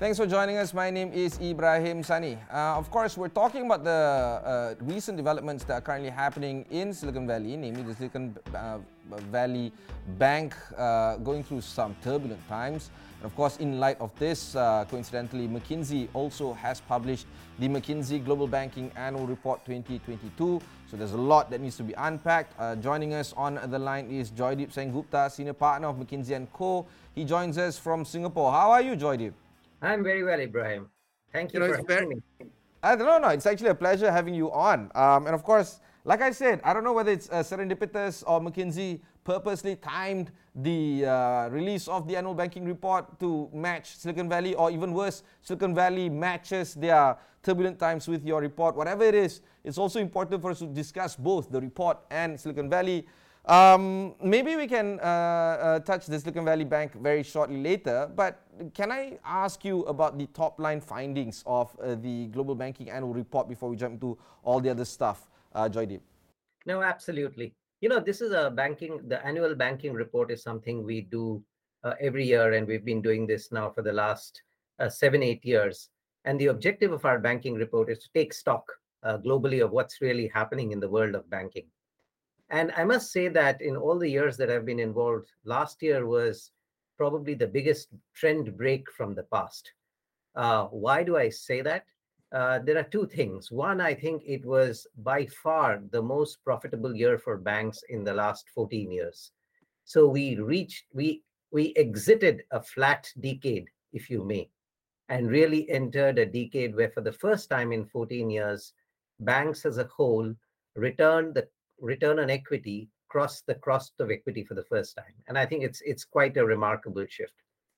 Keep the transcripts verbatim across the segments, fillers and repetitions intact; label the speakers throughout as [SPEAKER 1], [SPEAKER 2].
[SPEAKER 1] Thanks for joining us. My name is Ibrahim Sani. Uh, of course, we're talking about the uh, recent developments that are currently happening in Silicon Valley, namely the Silicon uh, Valley Bank uh, going through some turbulent times. And of course, in light of this, uh, coincidentally, McKinsey also has published the McKinsey Global Banking Annual Report twenty twenty-two. So there's a lot that needs to be unpacked. Uh, joining us on the line is Joydeep Sengupta, Senior Partner of McKinsey and Co. He joins us from Singapore. How are you, Joydeep?
[SPEAKER 2] I'm very well, Ibrahim. Thank you,
[SPEAKER 3] You know,
[SPEAKER 2] for
[SPEAKER 3] it's very,
[SPEAKER 2] having me.
[SPEAKER 1] I don't know, no, it's actually a pleasure having you on. Um, and of course, like I said, I don't know whether it's uh, serendipitous or McKinsey purposely timed the uh, release of the annual banking report to match Silicon Valley, or even worse, Silicon Valley matches their turbulent times with your report. Whatever it is, it's also important for us to discuss both the report and Silicon Valley. Um, maybe we can uh, uh, touch the Silicon Valley Bank very shortly later, but can I ask you about the top line findings of uh, the Global Banking Annual Report before we jump into all the other stuff, uh, Joydeep?
[SPEAKER 2] No, absolutely. You know, this is a banking, the annual banking report is something we do uh, every year, and we've been doing this now for the last uh, seven, eight years. And the objective of our banking report is to take stock uh, globally of what's really happening in the world of banking. And I must say that in all the years that I've been involved, last year was probably the biggest trend break from the past. Uh, why do I say that? Uh, there are two things. One, I think it was by far the most profitable year for banks in the last fourteen years. So we reached, we we exited a flat decade, if you may, and really entered a decade where, for the first time in fourteen years, banks as a whole returned the return on equity crossed the cost of equity for the first time. And I think it's it's quite a remarkable shift.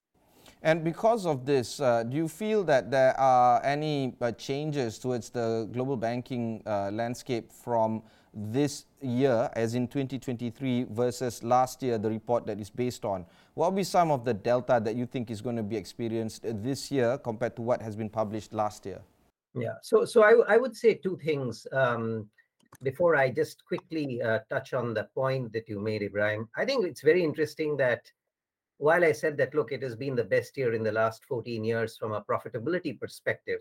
[SPEAKER 1] And because of this, uh, do you feel that there are any uh, changes towards the global banking uh, landscape from this year, as in twenty twenty-three, versus last year, the report that is based on? What will be some of the delta that you think is going to be experienced this year compared to what has been published last year?
[SPEAKER 2] Yeah. So so I, I would say two things um, before I just quickly uh, touch on the point that you made, Ibrahim. I think it's very interesting that while I said that, look, it has been the best year in the last fourteen years from a profitability perspective,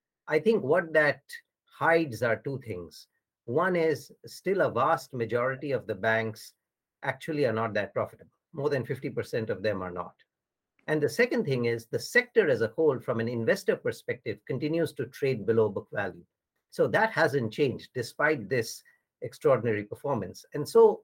[SPEAKER 2] I think what that hides are two things. One is still a vast majority of the banks actually are not that profitable. More than fifty percent of them are not. And the second thing is the sector as a whole, from an investor perspective, continues to trade below book value. So that hasn't changed despite this extraordinary performance. And so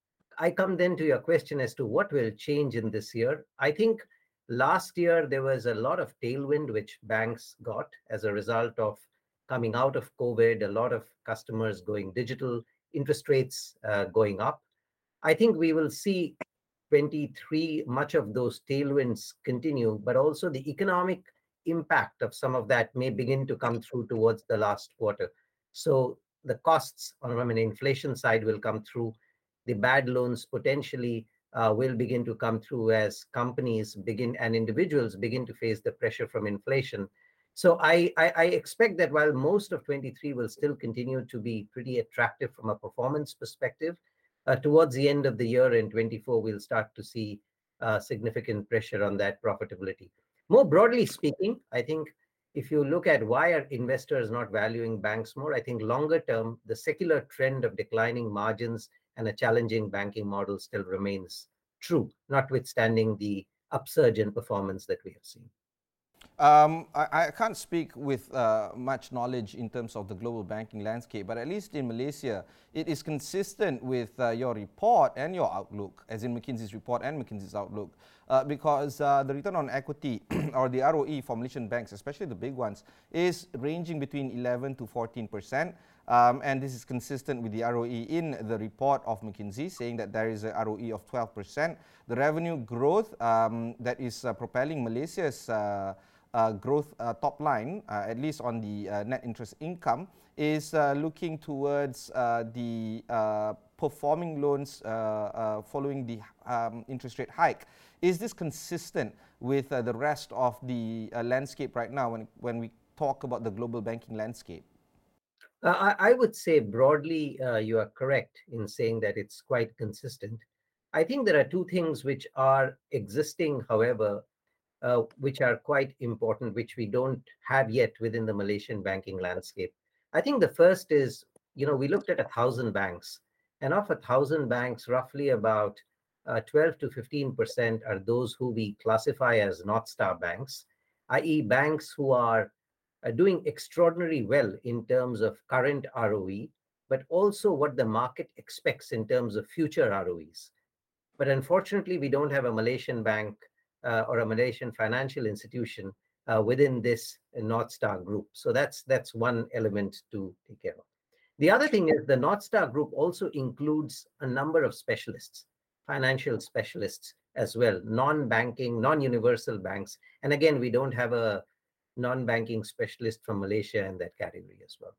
[SPEAKER 2] I come then to your question as to what will change in this year. I think last year there was a lot of tailwind which banks got as a result of coming out of COVID, a lot of customers going digital, interest rates uh, going up. I think we will see twenty-three, much of those tailwinds continue, but also the economic impact of some of that may begin to come through towards the last quarter. So the costs on from an inflation side will come through. The bad loans potentially uh, will begin to come through as companies begin and individuals begin to face the pressure from inflation. So I, I, I expect that while most of twenty-three will still continue to be pretty attractive from a performance perspective, uh, towards the end of the year in twenty-four, we'll start to see uh, significant pressure on that profitability. More broadly speaking, I think if you look at why are investors not valuing banks more, I think longer term, the secular trend of declining margins and a challenging banking model still remains true, notwithstanding the upsurge in performance that we have seen.
[SPEAKER 1] Um, I, I can't speak with uh, much knowledge in terms of the global banking landscape, but at least in Malaysia, it is consistent with uh, your report and your outlook, as in McKinsey's report and McKinsey's outlook, uh, because uh, the return on equity or the R O E for Malaysian banks, especially the big ones, is ranging between eleven to fourteen percent. Um, and this is consistent with the R O E in the report of McKinsey, saying that there is a R O E of twelve percent. The revenue growth um, that is uh, propelling Malaysia's uh, uh, growth uh, top line, uh, at least on the uh, net interest income, is uh, looking towards uh, the uh, performing loans uh, uh, following the um, interest rate hike. Is this consistent with uh, the rest of the uh, landscape right now when, when we talk about the global banking landscape?
[SPEAKER 2] Uh, I, I would say broadly, uh, you are correct in saying that it's quite consistent. I think there are two things which are existing, however, uh, which are quite important, which we don't have yet within the Malaysian banking landscape. I think the first is, you know, we looked at a thousand banks, and of a thousand banks, roughly about uh, twelve to fifteen percent are those who we classify as North Star banks, that is, banks who are uh, doing extraordinarily well in terms of current R O E, but also what the market expects in terms of future R O Es. But unfortunately, we don't have a Malaysian bank uh, or a Malaysian financial institution uh, within this North Star group. So that's that's one element to take care of. The other thing is the North Star group also includes a number of specialists, financial specialists as well, non-banking, non-universal banks. And again, we don't have a non-banking specialist from Malaysia in that category as well.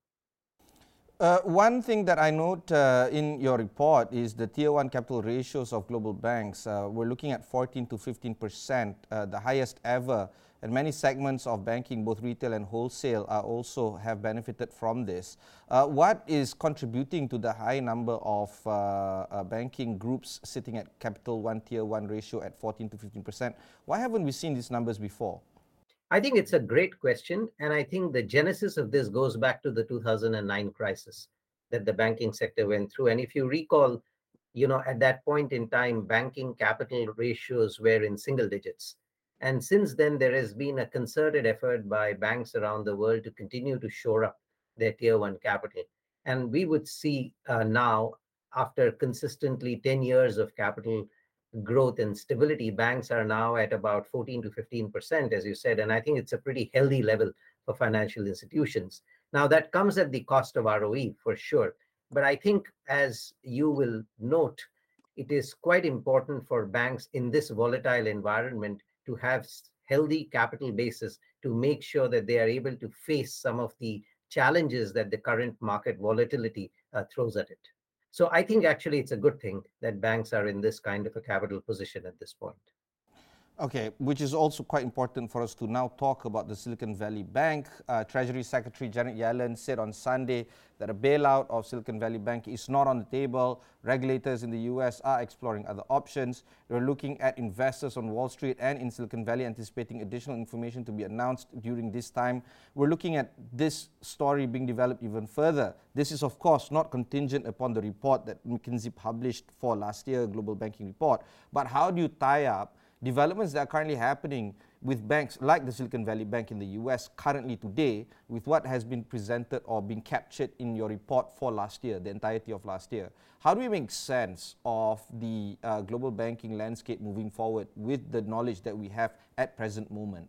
[SPEAKER 1] Uh, one thing that I note uh, in your report is the tier one capital ratios of global banks. Uh, we're looking at fourteen to fifteen percent, uh, the highest ever. And many segments of banking, both retail and wholesale, are also have benefited from this. Uh, what is contributing to the high number of uh, uh, banking groups sitting at capital one tier one ratio at fourteen to fifteen percent? Why haven't we seen these numbers before?
[SPEAKER 2] I think it's a great question. And I think the genesis of this goes back to the two thousand nine crisis that the banking sector went through. And if you recall, you know, at that point in time, banking capital ratios were in single digits. And since then, there has been a concerted effort by banks around the world to continue to shore up their tier one capital. And we would see uh, now, after consistently ten years of capital growth and stability, banks are now at about fourteen to fifteen percent, as you said. And I think it's a pretty healthy level for financial institutions. Now, that comes at the cost of R O E for sure. But I think, as you will note, it is quite important for banks in this volatile environment to have healthy capital bases to make sure that they are able to face some of the challenges that the current market volatility uh, throws at it. So I think actually it's a good thing that banks are in this kind of a capital position at this point.
[SPEAKER 1] Okay, which is also quite important for us to now talk about the Silicon Valley Bank. Uh, Treasury Secretary Janet Yellen said on Sunday that a bailout of Silicon Valley Bank is not on the table. Regulators in the U S are exploring other options. They're looking at investors on Wall Street and in Silicon Valley, anticipating additional information to be announced during this time. We're looking at this story being developed even further. This is, of course, not contingent upon the report that McKinsey published for last year, Global Banking Report. But how do you tie up developments that are currently happening with banks like the Silicon Valley Bank in the U S currently today with what has been presented or been captured in your report for last year, the entirety of last year? How do we make sense of the uh, global banking landscape moving forward with the knowledge that we have at present moment?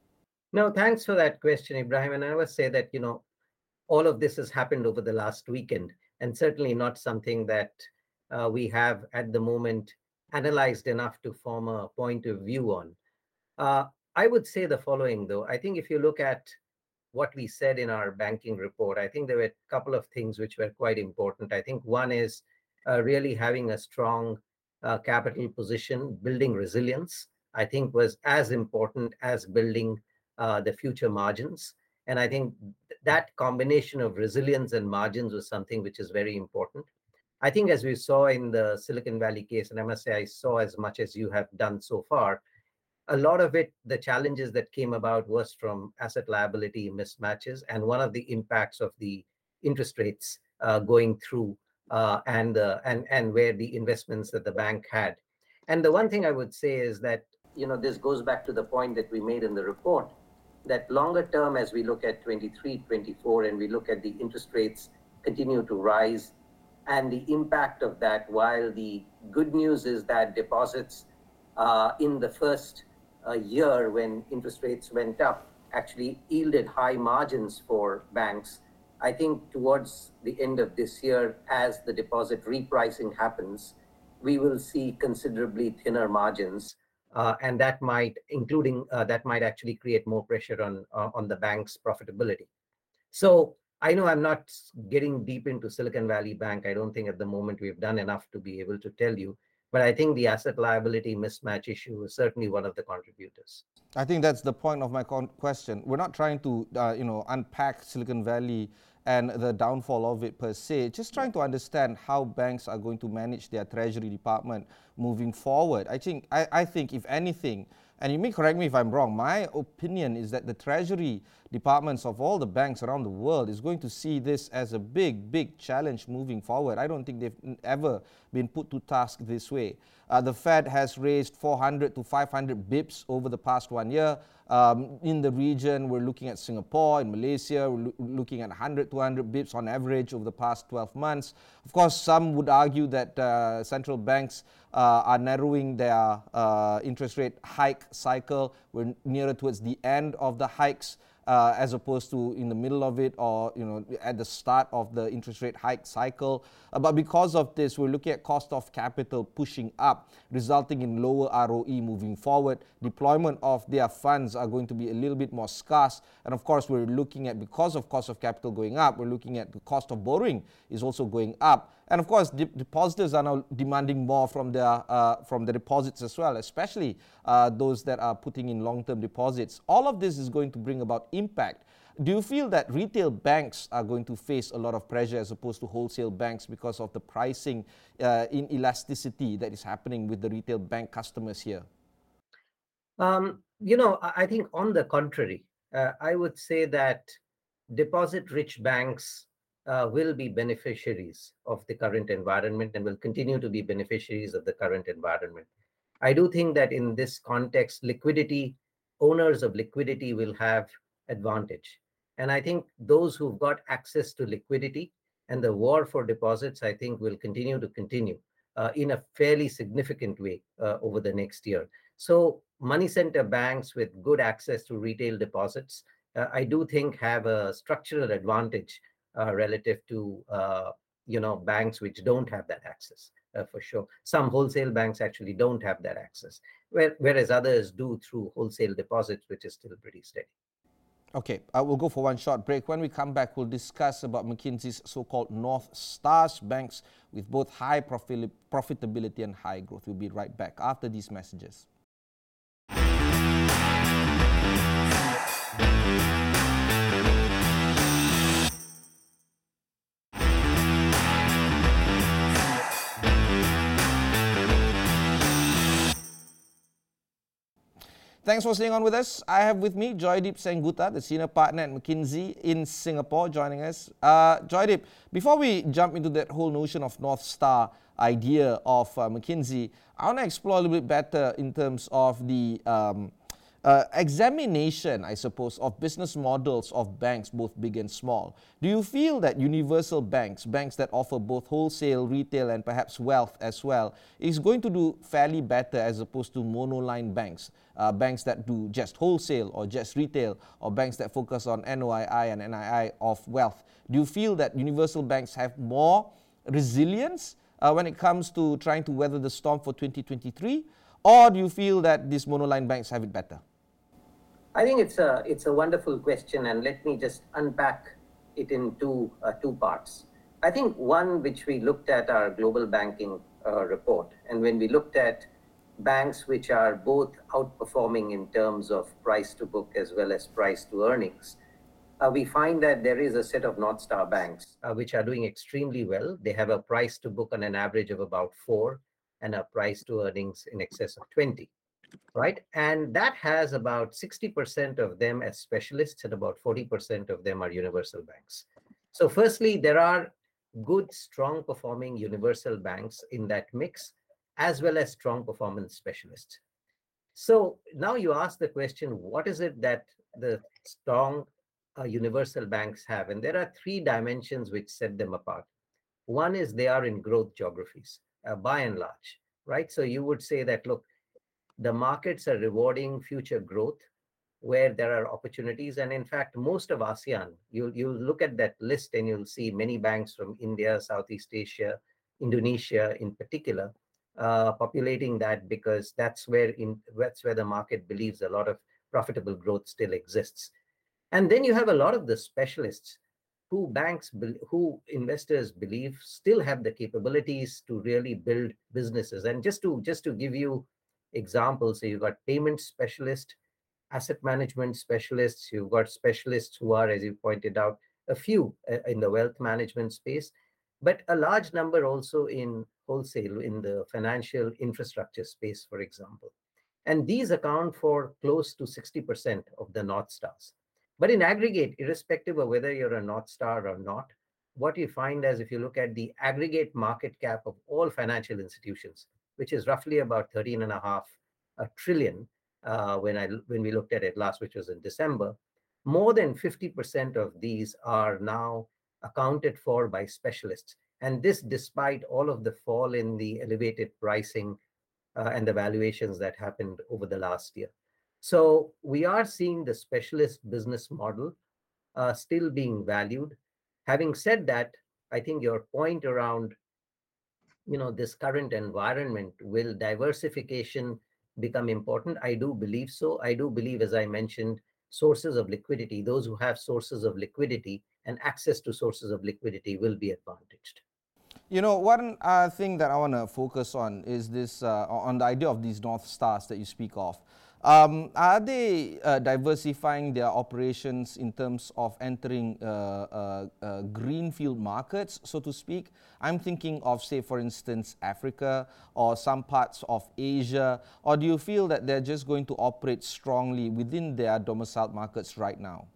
[SPEAKER 2] No, thanks for that question, Ibrahim. And I must say that, you know, all of this has happened over the last weekend, and certainly not something that uh, we have at the moment analyzed enough to form a point of view on. Uh, I would say the following, though. I think if you look at what we said in our banking report, I think there were a couple of things which were quite important. I think one is uh, really having a strong uh, capital position, building resilience, I think was as important as building uh, the future margins. And I think th- that combination of resilience and margins was something which is very important. I think as we saw in the Silicon Valley case, and I must say I saw as much as you have done so far, a lot of it, the challenges that came about was from asset liability mismatches and one of the impacts of the interest rates uh, going through uh, and, uh, and, and where the investments that the bank had. And the one thing I would say is that, you know, this goes back to the point that we made in the report, that longer term, as we look at twenty-three, twenty-four, and we look at the interest rates continue to rise and the impact of that, while the good news is that deposits uh, in the first uh, year when interest rates went up actually yielded high margins for banks. I think towards the end of this year, as the deposit repricing happens, we will see considerably thinner margins. Uh, and that might, including uh, that might actually create more pressure on uh, on the bank's profitability. So I know I'm not getting deep into Silicon Valley Bank. I don't think at the moment we've done enough to be able to tell you. But I think the asset liability mismatch issue is certainly one of the contributors.
[SPEAKER 1] I think that's the point of my con- question. We're not trying to, uh, you know, unpack Silicon Valley and the downfall of it per se. Just trying to understand how banks are going to manage their treasury department moving forward. I think, I, I think, if anything, And you may correct me if I'm wrong. My opinion is that the treasury departments of all the banks around the world is going to see this as a big, big challenge moving forward. I don't think they've ever been put to task this way. Uh, the Fed has raised four hundred to five hundred bips over the past one year. Um, in the region, we're looking at Singapore, in Malaysia, we're lo looking at one hundred, two hundred bips on average over the past twelve months. Of course, some would argue that uh, central banks uh, are narrowing their uh, interest rate hike cycle. We're nearer towards the end of the hikes. Uh, as opposed to in the middle of it, or you know at the start of the interest rate hike cycle. Uh, but because of this, we're looking at cost of capital pushing up, resulting in lower R O E moving forward. Deployment of their funds are going to be a little bit more scarce. And of course, we're looking at, because of cost of capital going up, we're looking at the cost of borrowing is also going up. And of course, de depositors are now demanding more from their uh, from the deposits as well, especially uh, those that are putting in long-term deposits. All of this is going to bring about impact. Do you feel that retail banks are going to face a lot of pressure as opposed to wholesale banks because of the pricing uh, inelasticity that is happening with the retail bank customers here?
[SPEAKER 2] Um, you know, I think on the contrary, uh, I would say that deposit-rich banks Uh, will be beneficiaries of the current environment and will continue to be beneficiaries of the current environment. I do think that in this context, liquidity, owners of liquidity will have advantage. And I think those who've got access to liquidity and the war for deposits, I think will continue to continue uh, in a fairly significant way uh, over the next year. So money center banks with good access to retail deposits, uh, I do think have a structural advantage Uh, relative to uh, you know banks which don't have that access uh, for sure. Some wholesale banks actually don't have that access, where, whereas others do through wholesale deposits, which is still pretty steady.
[SPEAKER 1] Okay, uh, we'll go for one short break. When we come back, we'll discuss about McKinsey's so-called North Stars banks with both high profit profitability and high growth. We'll be right back after these messages. Thanks for staying on with us. I have with me Joydeep Sengupta, the senior partner at McKinsey in Singapore, joining us. Uh, Joydeep, before we jump into that whole notion of North Star idea of uh, McKinsey, I want to explore a little bit better in terms of the um, uh, examination, I suppose, of business models of banks, both big and small. Do you feel that universal banks, banks that offer both wholesale, retail, and perhaps wealth as well, is going to do fairly better as opposed to monoline banks? Uh, banks that do just wholesale or just retail, or banks that focus on N O I I and N I I of wealth. Do you feel that universal banks have more resilience uh, when it comes to trying to weather the storm for twenty twenty-three? Or do you feel that these monoline banks have it better?
[SPEAKER 2] I think it's a, it's a wonderful question, and let me just unpack it in two, uh, two parts. I think one which we looked at our global banking uh, report, and when we looked at banks which are both outperforming in terms of price to book as well as price to earnings, uh, we find that there is a set of North Star banks uh, which are doing extremely well. They have a price to book on an average of about four and a price to earnings in excess of twenty, right? And that has about sixty percent of them as specialists and about forty percent of them are universal banks. So firstly, there are good, strong performing universal banks in that mix, as well as strong performance specialists. So now you ask the question, what is it that the strong uh, universal banks have? And there are three dimensions which set them apart. One is they are in growth geographies, uh, by and large, right? So you would say that, look, the markets are rewarding future growth where there are opportunities. And in fact, most of ASEAN, you you look at that list and you'll see many banks from India, Southeast Asia, Indonesia in particular, uh, populating that, because that's where in that's where the market believes a lot of profitable growth still exists. And then you have a lot of the specialists who banks, who investors believe still have the capabilities to really build businesses. And just to just to give you examples, so you've got payment specialists, asset management specialists, you've got specialists who are, as you pointed out, a few uh, in the wealth management space, but a large number also in wholesale, in the financial infrastructure space, for example. And these account for close to sixty percent of the North Stars. But in aggregate, irrespective of whether you're a North Star or not, what you find is if you look at the aggregate market cap of all financial institutions, which is roughly about thirteen and a half a trillion uh, when I when we looked at it last, which was in December, more than fifty percent of these are now accounted for by specialists. And this despite all of the fall in the elevated pricing uh, and the valuations that happened over the last year. So we are seeing the specialist business model uh, still being valued. Having said that, I think your point around, you know, this current environment, will diversification become important? I do believe so. I do believe, as I mentioned, sources of liquidity, those who have sources of liquidity and access to sources of liquidity will be advantaged.
[SPEAKER 1] You know, one uh, thing that I want to focus on is this, uh, on the idea of these North Stars that you speak of. Um, are they uh, diversifying their operations in terms of entering uh, uh, uh, greenfield markets, so to speak? I'm thinking of, say, for instance, Africa or some parts of Asia. Or do you feel that they're just going to operate strongly within their domiciled markets right now?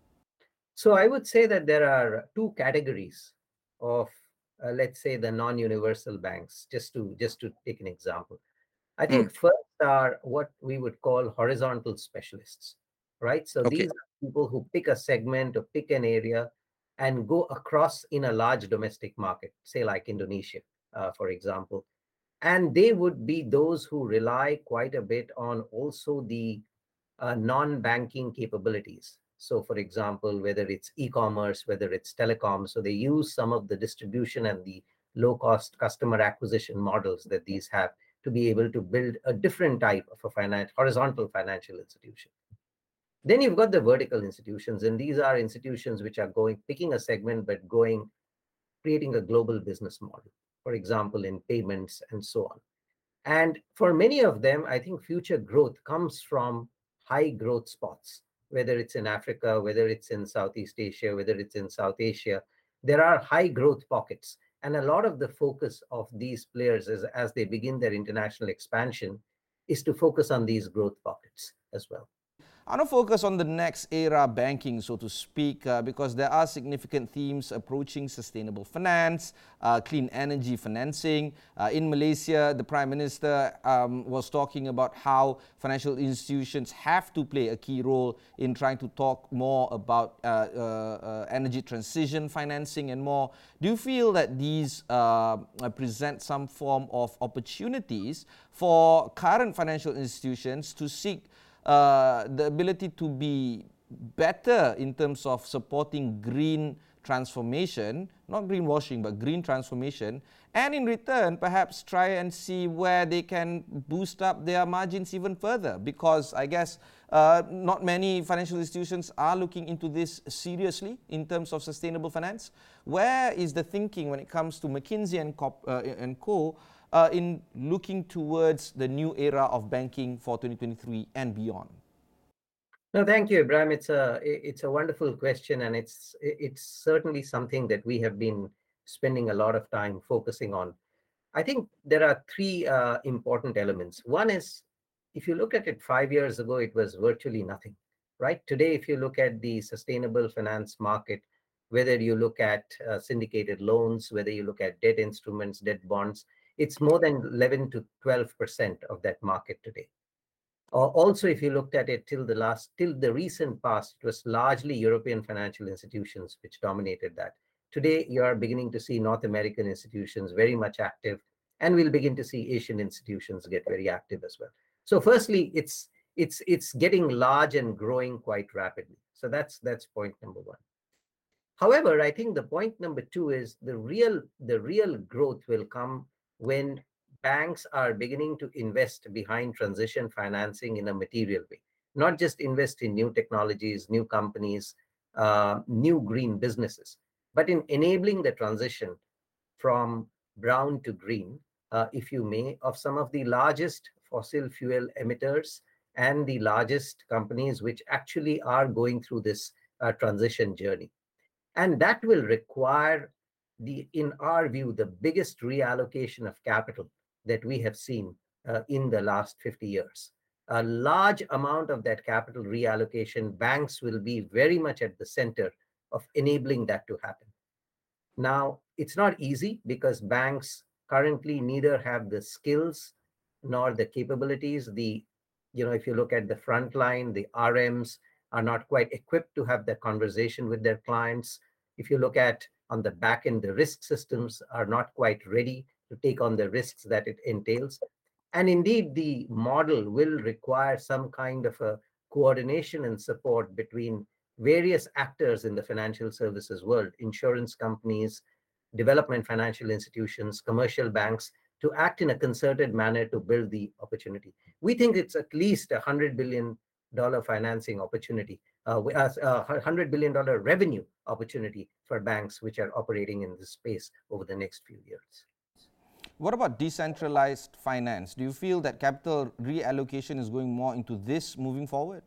[SPEAKER 2] So I would say that there are two categories of, uh, let's say, the non-universal banks, just to just to take an example. I
[SPEAKER 3] Mm,
[SPEAKER 2] think first are what we would call horizontal specialists, right? So
[SPEAKER 3] okay.
[SPEAKER 2] these are people who pick a segment or pick an area and go across in a large domestic market, say like Indonesia, uh, for example. And they would be those who rely quite a bit on also the uh, non-banking capabilities. So, for example, whether it's e-commerce, whether it's telecom, so they use some of the distribution and the low-cost customer acquisition models that these have to be able to build a different type of a finance, horizontal financial institution. Then you've got the vertical institutions, and these are institutions which are going, picking a segment, but going, creating a global business model, for example, in payments and so on. And for many of them, I think future growth comes from high growth spots, whether it's in Africa, whether it's in Southeast Asia, whether it's in South Asia. There are high growth pockets. And a lot of the focus of these players is, as they begin their international expansion, is to focus on these growth pockets as well.
[SPEAKER 1] I want to focus on the next era banking, so to speak, uh, because there are significant themes approaching sustainable finance, uh, clean energy financing. Uh, in Malaysia, the Prime Minister um, was talking about how financial institutions have to play a key role in trying to talk more about uh, uh, uh, energy transition financing and more. Do you feel that these uh, present some form of opportunities for current financial institutions to seek Uh, the ability to be better in terms of supporting green transformation, not greenwashing, but green transformation, and in return, perhaps try and see where they can boost up their margins even further? Because I guess uh, not many financial institutions are looking into this seriously in terms of sustainable finance. Where is the thinking when it comes to McKinsey and Co, uh, and Co Uh, in looking towards the new era of banking for twenty twenty-three and beyond?
[SPEAKER 2] No, thank you, Ibrahim. It's a it's a wonderful question, and it's it's certainly something that we have been spending a lot of time focusing on. I think there are three uh, important elements. One is, if you look at it five years ago, it was virtually nothing, right? Today, if you look at the sustainable finance market, whether you look at uh, syndicated loans, whether you look at debt instruments, debt bonds, it's more than eleven to twelve percent of that market today. Uh, also, if you looked at it till the last, till the recent past, it was largely European financial institutions which dominated that. Today, you are beginning to see North American institutions very much active, and we'll begin to see Asian institutions get very active as well. So, firstly, it's it's it's getting large and growing quite rapidly. So that's that's point number one. However, I think the point number two is the real the real growth will come when banks are beginning to invest behind transition financing in a material way, not just invest in new technologies, new companies, uh, new green businesses, but in enabling the transition from brown to green, uh, if you may, of some of the largest fossil fuel emitters and the largest companies which actually are going through this uh, transition journey. And that will require the, in our view, the biggest reallocation of capital that we have seen uh, in the last fifty years. a large amount of that capital reallocation, banks will be very much at the center of enabling that to happen. Now, it's not easy because banks currently neither have the skills nor the capabilities. The, you know, if you look at the front line, the R Ms are not quite equipped to have that conversation with their clients. If you look at on the back end, the risk systems are not quite ready to take on the risks that it entails. And indeed, the model will require some kind of a coordination and support between various actors in the financial services world, insurance companies, development financial institutions, commercial banks, to act in a concerted manner to build the opportunity. We think it's at least a one hundred billion dollars financing opportunity, uh, a one hundred billion dollars revenue opportunity for banks which are operating in this space over the next few years.
[SPEAKER 1] What about decentralized finance? Do you feel that capital reallocation is going more into this moving forward?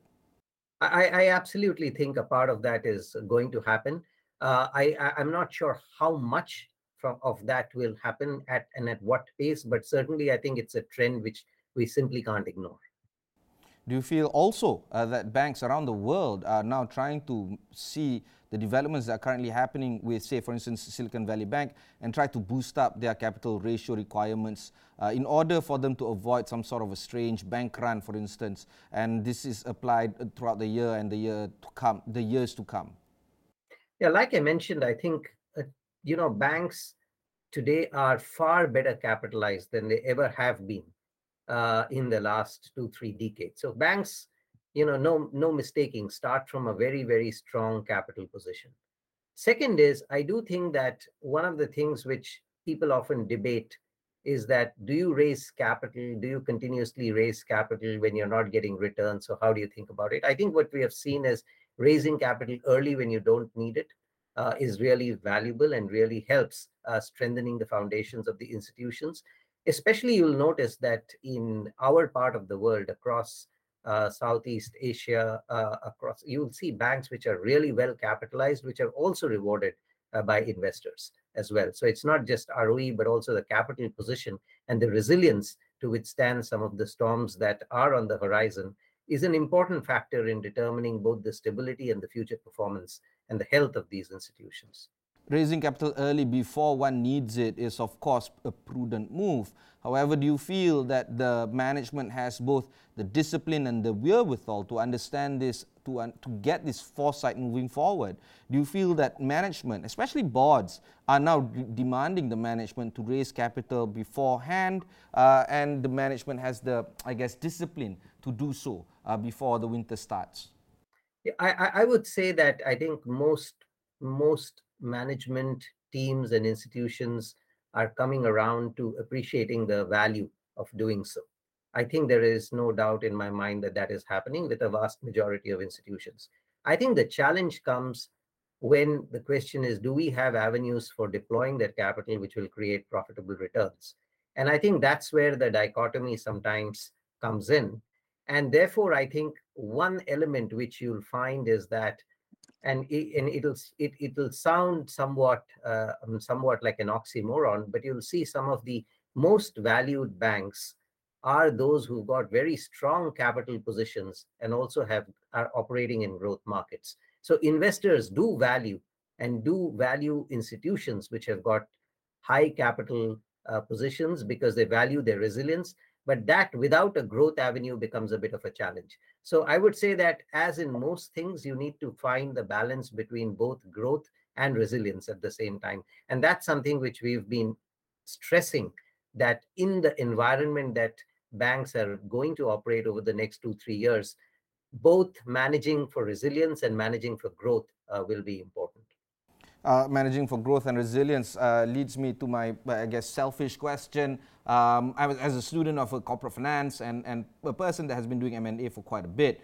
[SPEAKER 2] I, I absolutely think a part of that is going to happen. Uh, I, I, I'm not sure how much from, of that will happen at and at what pace, but certainly I think it's a trend which we simply can't ignore.
[SPEAKER 1] Do you feel also uh, that banks around the world are now trying to see the developments that are currently happening with, say, for instance, Silicon Valley Bank and try to boost up their capital ratio requirements uh, in order for them to avoid some sort of a strange bank run, for instance? And this is applied throughout the year and the year to come, the years to come.
[SPEAKER 2] Yeah, like I mentioned, I think uh, you know banks today are far better capitalized than they ever have been uh, in the last two, three decades. So banks, you know, no, no mistaking, start from a very, very strong capital position. Second is, I do think that one of the things which people often debate is that do you raise capital? Do you continuously raise capital when you're not getting returns? So how do you think about it? I think what we have seen is raising capital early when you don't need it uh, is really valuable and really helps uh, strengthening the foundations of the institutions. Especially, you'll notice that in our part of the world, across uh, Southeast Asia, uh, across, you'll see banks which are really well capitalized, which are also rewarded uh, by investors as well. So it's not just R O E, but also the capital position and the resilience to withstand some of the storms that are on the horizon is an important factor in determining both the stability and the future performance and the health of these institutions.
[SPEAKER 1] Raising capital early before one needs it is, of course, a prudent move. However, do you feel that the management has both the discipline and the wherewithal to understand this, to, uh, to get this foresight moving forward? Do you feel that management, especially boards, are now de- demanding the management to raise capital beforehand, uh, and the management has the, I guess, discipline to do so uh, before the winter starts?
[SPEAKER 2] Yeah, I, I would say that I think most most management teams and institutions are coming around to appreciating the value of doing so. I think there is no doubt in my mind that that is happening with a vast majority of institutions. I think the challenge comes when the question is, do we have avenues for deploying that capital which will create profitable returns? And I think that's where the dichotomy sometimes comes in. And therefore, I think one element which you'll find is that and, it, and it'll it, it'll sound somewhat uh, um, somewhat like an oxymoron, but you'll see some of the most valued banks are those who've got very strong capital positions and also have are operating in growth markets. So investors do value and do value institutions which have got high capital uh, positions because they value their resilience, but that without a growth avenue becomes a bit of a challenge. So I would say that as in most things, you need to find the balance between both growth and resilience at the same time. And that's something which we've been stressing, that in the environment that banks are going to operate over the next two, three years, both managing for resilience and managing for growth uh, will be important.
[SPEAKER 1] Uh, managing for growth and resilience uh, leads me to my, I guess, selfish question. Um, I was, as a student of a corporate finance and, and a person that has been doing M and A for quite a bit,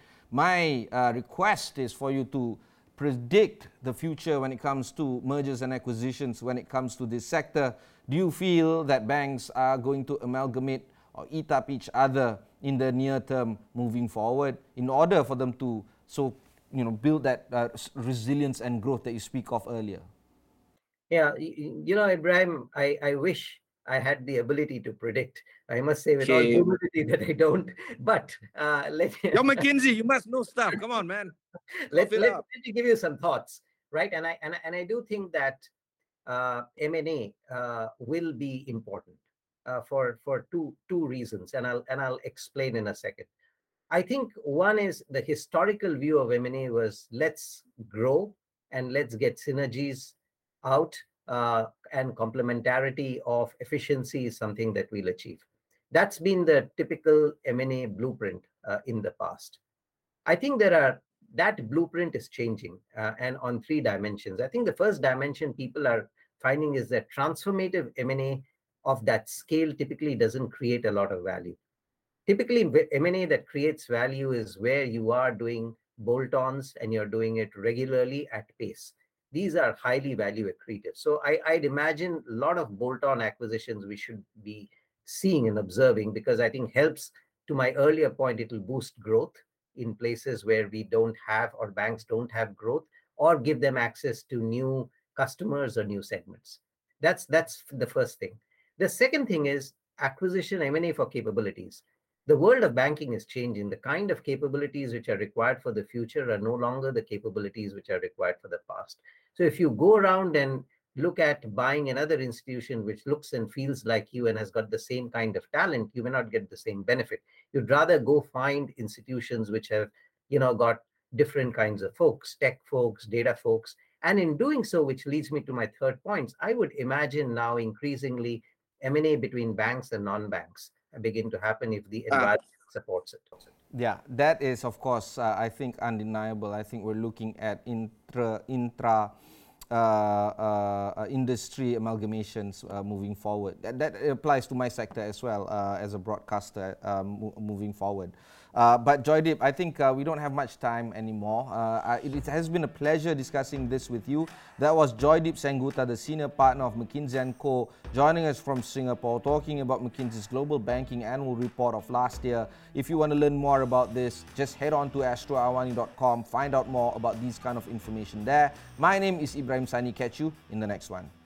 [SPEAKER 1] my uh, request is for you to predict the future when it comes to mergers and acquisitions, when it comes to this sector. Do you feel that banks are going to amalgamate or eat up each other in the near term moving forward in order for them to so you know, build that uh, resilience and growth that you speak of earlier?
[SPEAKER 2] Yeah, you know, Ibrahim, I, I wish I had the ability to predict. I must say with all
[SPEAKER 3] Okay.
[SPEAKER 2] humility that I don't. But uh, let
[SPEAKER 3] You're McKinsey. You must know stuff. Come on, man.
[SPEAKER 2] let,
[SPEAKER 3] Cough it
[SPEAKER 2] let,
[SPEAKER 3] up.
[SPEAKER 2] let me give you some thoughts, right? And I and, I- and I do think that uh, M and A uh, will be important uh, for for two two reasons, and I'll and I'll explain in a second. I think one is the historical view of M and A was let's grow and let's get synergies out, uh, and complementarity of efficiency is something that we'll achieve. That's been the typical M and A blueprint uh, in the past. I think there are that blueprint is changing, uh, and on three dimensions. I think the first dimension people are finding is that transformative M and A of that scale typically doesn't create a lot of value. Typically, M and A that creates value is where you are doing bolt-ons and you're doing it regularly at pace. These are highly value accretive. So I, I'd imagine a lot of bolt-on acquisitions we should be seeing and observing, because I think helps, to my earlier point, it will boost growth in places where we don't have, or banks don't have growth, or give them access to new customers or new segments. That's that's the first thing. The second thing is acquisition M and A for capabilities. The world of banking is changing. The kind of capabilities which are required for the future are no longer the capabilities which are required for the past. So if you go around and look at buying another institution which looks and feels like you and has got the same kind of talent, you may not get the same benefit. You'd rather go find institutions which have, you know, got different kinds of folks, tech folks, data folks. And in doing so, which leads me to my third point, I would imagine now increasingly M and A between banks and non-banks begin to happen if the
[SPEAKER 3] Ah,
[SPEAKER 2] environment supports it.
[SPEAKER 1] Yeah, that is, of course, uh, I think undeniable. I think we're looking at intra intra uh, uh, uh, industry amalgamations uh, moving forward. That, that applies to my sector as well, uh, as a broadcaster, um, mo- moving forward. Uh, but Joydeep, I think uh, we don't have much time anymore. Uh, I, it, it has been a pleasure discussing this with you. That was Joydeep Sengupta, the senior partner of McKinsey and Co, joining us from Singapore, talking about McKinsey's Global Banking Annual Report of last year. If you want to learn more about this, just head on to astro awani dot com, find out more about these kind of information there. My name is Ibrahim Sani. Catch you in the next one.